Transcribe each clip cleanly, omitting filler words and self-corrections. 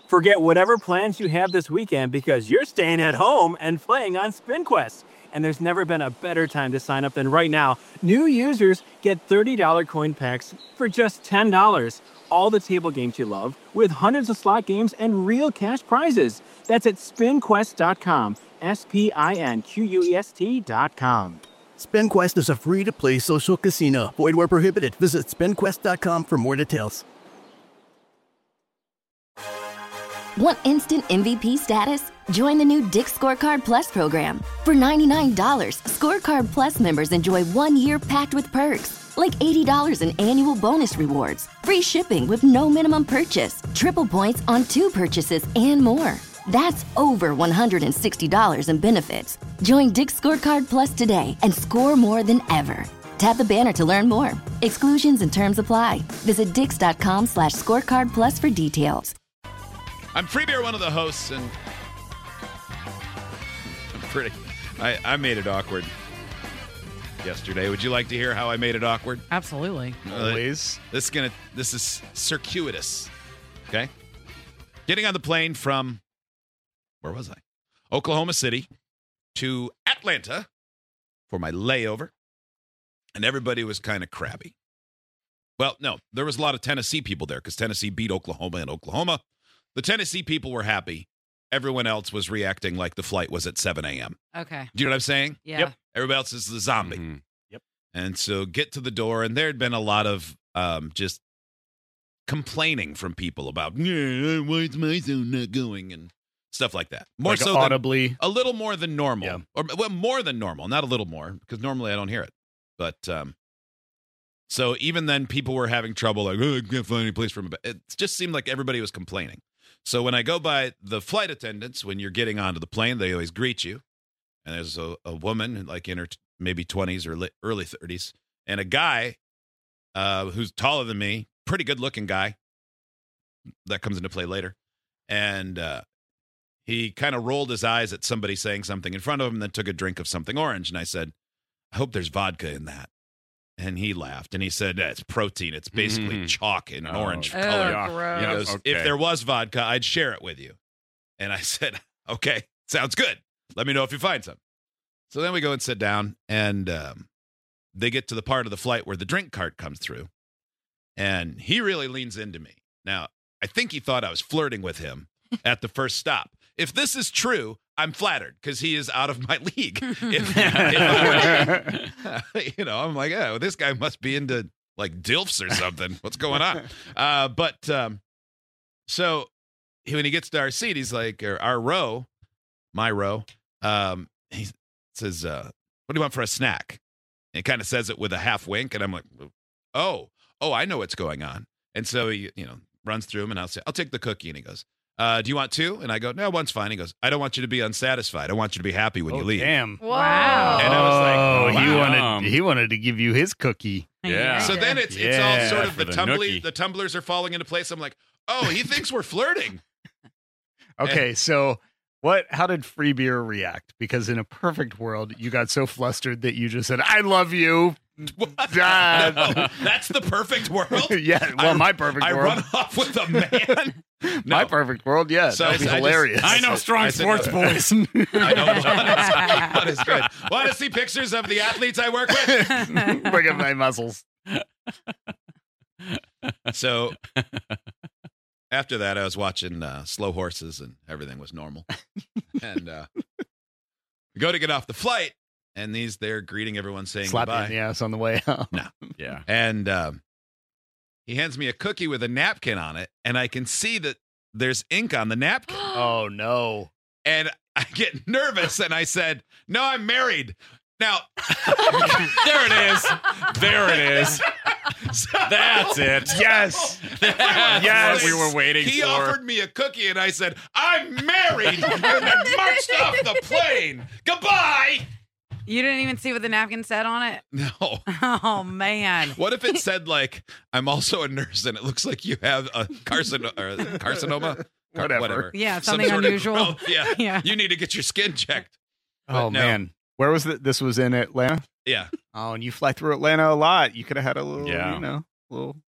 Forget whatever plans you have this weekend because you're staying at home and playing on SpinQuest. And there's never been a better time to sign up than right now. New users get $30 coin packs for just $10. All the table games you love, with hundreds of slot games and real cash prizes. That's at spinquest.com. SPINQUEST.com. SpinQuest is a free-to-play social casino. Void where prohibited. Visit spinquest.com for more details. Want instant MVP status? Join the new Dick's Scorecard Plus program. For $99, Scorecard Plus members enjoy 1 year packed with perks, like $80 in annual bonus rewards, free shipping with no minimum purchase, triple points on 2 purchases, and more. That's over $160 in benefits. Join Dick's Scorecard Plus today and score more than ever. Tap the banner to learn more. Exclusions and terms apply. Visit dix.com/scorecard plus for details. I'm Freebeer, one of the hosts, and I made it awkward yesterday. Would you like to hear how I made it awkward? Absolutely. Always. This is circuitous. Okay? Getting on the plane from, where was I? Oklahoma City to Atlanta for my layover, and everybody was kind of crabby. Well, no, there was a lot of Tennessee people there because Tennessee beat Oklahoma in Oklahoma. The Tennessee people were happy. Everyone else was reacting like the flight was at 7 a.m. Okay. Do you know what I'm saying? Yeah. Yep. Everybody else is the zombie. Mm-hmm. Yep. And so get to the door, and there had been a lot of just complaining from people about, why is my zone not going, and stuff like that. More like so audibly. a little more than normal. Yeah. Or well, more than normal, not a little more, because normally I don't hear it. But so even then, people were having trouble, like, I can't find any place for me. It just seemed like everybody was complaining. So when I go by the flight attendants, when you're getting onto the plane, they always greet you. And there's a woman, like in her maybe 20s or early 30s, and a guy who's taller than me, pretty good-looking guy. That comes into play later. And he kind of rolled his eyes at somebody saying something in front of him, then took a drink of something orange. And I said, I hope there's vodka in that. And he laughed, and he said, it's protein. It's basically chalk in orange color. Gross. He goes, if there was vodka, I'd share it with you. And I said, okay, sounds good. Let me know if you find some. So then we go and sit down, and they get to the part of the flight where the drink cart comes through. And he really leans into me. Now, I think he thought I was flirting with him at the first stop. If this is true, I'm flattered because he is out of my league. If I'm like, oh, this guy must be into like DILFs or something. What's going on? So when he gets to our seat, he's like, or our row, my row, he says, what do you want for a snack? And kind of says it with a half wink. And I'm like, oh, I know what's going on. And so he, runs through him, and I'll say, I'll take the cookie. And he goes, do you want 2? And I go, no, one's fine. He goes, I don't want you to be unsatisfied. I want you to be happy when you leave. Damn. Wow. And I was like, wow. he wanted to give you his cookie. Yeah. So then it's all sort of for the tumblers are falling into place. I'm like, oh, he thinks we're flirting. Okay, so how did Freebeer react? Because in a perfect world, you got so flustered that you just said, I love you. No, that's the perfect world. Yeah, well, my perfect world. I run off with a man. My perfect world, yeah. So that'd be hilarious. I know strong sports boys. I know John is good. Want to see pictures of the athletes I work with? Look at my muscles. So after that, I was watching Slow Horses, and everything was normal. And we go to get off the flight, and they're greeting everyone, saying Slap goodbye. you in the ass on the way out. No. Yeah. And he hands me a cookie with a napkin on it, and I can see that there's ink on the napkin. Oh, no. And I get nervous, and I said, no, I'm married. Now, there it is. There it is. That's it. Yes. Yes. We were waiting He for. offered me a cookie, and I said, I'm married, and then marched off the plane. Goodbye. You didn't even see what the napkin said on it? No. Oh, man. What if it said, like, I'm also a nurse, and it looks like you have a carcinoma? Whatever. Yeah, Some something sort of unusual. growth. Yeah. Yeah. You need to get your skin checked. Oh, no. man. Where was it? This was in Atlanta? Yeah. Oh, and you fly through Atlanta a lot. You could have had a little, Yeah. little.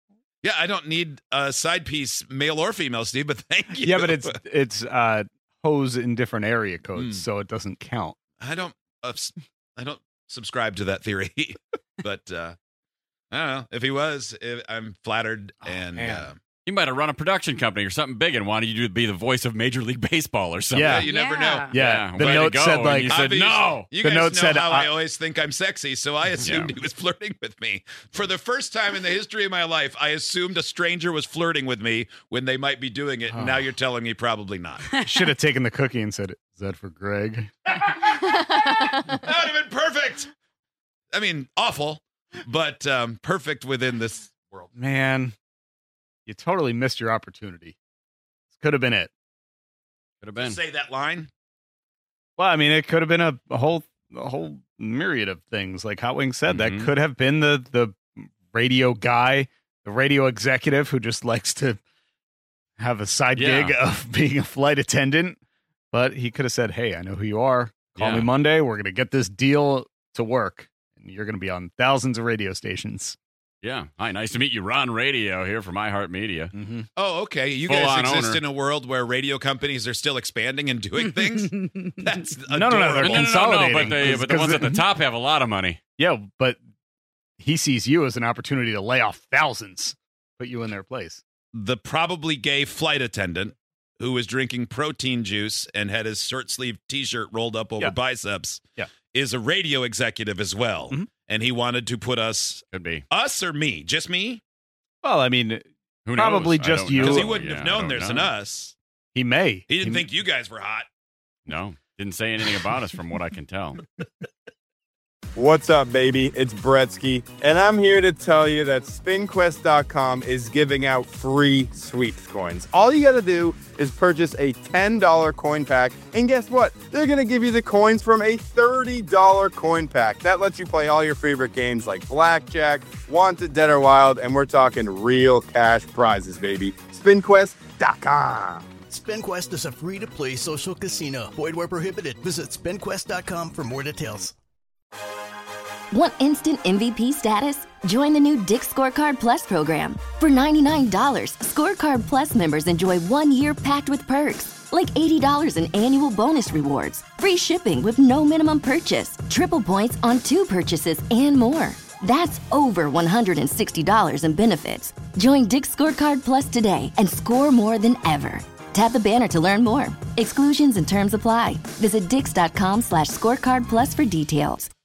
Yeah, I don't need a side piece, male or female, Steve, but thank you. Yeah, but it's hose in different area codes, so it doesn't count. I don't subscribe to that theory, but I don't know. If he was, I'm flattered, and You might have run a production company or something big and wanted you to be the voice of Major League Baseball or something. Yeah. you never know. Yeah. The way to note go, said, and like, you said Obviously, no. You The guys note know said, how I always think I'm sexy, so I assumed he was flirting with me. For the first time in the history of my life, I assumed a stranger was flirting with me when they might be doing it, and now you're telling me probably not. Should have taken the cookie and said, "Is that for Greg?" That would have been perfect. I mean, awful, but perfect within this world. Man, you totally missed your opportunity. This could have been it. Could have been. Say that line. Well, I mean, it could have been a whole myriad of things. Like Hot Wings said, that could have been the radio guy, the radio executive who just likes to have a side gig of being a flight attendant. But he could have said, "Hey, I know who you are. Call me Monday. We're going to get this deal to work. And you're going to be on thousands of radio stations." Yeah. Hi, nice to meet you. Ron Radio here from iHeartMedia. Mm-hmm. Oh, okay. You Full-on guys exist owner. in a world where radio companies are still expanding and doing things? That's No, they're adorable. No, consolidating. but the ones at the top have a lot of money. Yeah, but he sees you as an opportunity to lay off thousands, put you in their place. The probably gay flight attendant who was drinking protein juice and had his short sleeve T-shirt rolled up over biceps is a radio executive as well. Mhm. And he wanted to put us or me? Just me? Well, I mean, Who probably knows? just you. Because he Oh, wouldn't yeah, have I known don't there's an know. us. He may. He didn't think you guys were hot. No. Didn't say anything about us from what I can tell. What's up, baby? It's Bretsky, and I'm here to tell you that SpinQuest.com is giving out free sweeps coins. All you gotta do is purchase a $10 coin pack, and guess what? They're gonna give you the coins from a $30 coin pack. That lets you play all your favorite games like Blackjack, Wanted, Dead or Wild, and we're talking real cash prizes, baby. SpinQuest.com. SpinQuest is a free-to-play social casino. Void where prohibited. Visit SpinQuest.com for more details. Want instant MVP status? Join the new Dick's Scorecard Plus program. For $99, Scorecard Plus members enjoy 1 year packed with perks, like $80 in annual bonus rewards, free shipping with no minimum purchase, triple points on 2 purchases, and more. That's over $160 in benefits. Join Dick's Scorecard Plus today and score more than ever. Tap the banner to learn more. Exclusions and terms apply. Visit dix.com/scorecard plus for details.